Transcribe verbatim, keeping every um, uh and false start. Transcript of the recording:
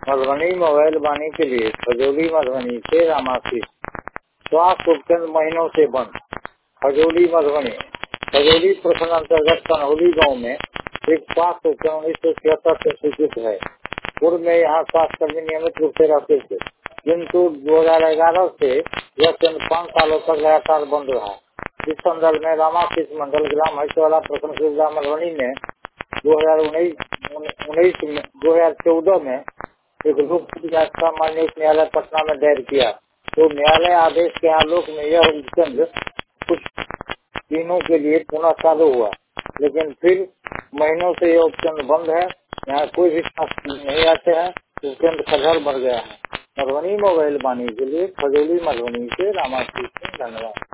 Madhubani mobile वाणी के लिए खजौली मधुबनी से रामाशीष। स्वास्थ्य उपकेंद्र महीनों से बंद। खजौली मधुबनी खजौली प्रखंड अंतर्गत कन्हौली गांव में एक स्वास्थ्य उपकेंद्र उन्नीस सौ छिहत्तर से स्वीकृत है। पूर्व में यहाँ स्वास्थ्य कर्मी नियमित रूप से रहते थे, किंतु दो हजार ग्यारह से यह केंद्र पाँच सालों तक लगातार बंद रहा। इस संदर्भ में रामाशीष मंडल ग्राम हंसवाला प्रखंड जिला मधुबनी में दो हजार उन्नीस उन्नीस में दो हजार चौदह में एक लोक याचिका माननीय उच्च न्यायालय पटना में दायर किया, तो न्यायालय आदेश के आलोक में यह उपकेंद्र कुछ दिनों के लिए पुनः चालू हुआ, लेकिन फिर महीनों से यह उपकेंद्र बंद है। यहाँ कोई भी स्वास्थ्य नहीं आते हैं। उपकेंद्र खजर भर गया है। मधुबनी मोबाइल वाणी के लिए खजौली मधुबनी से रामाशीष। धन्यवाद।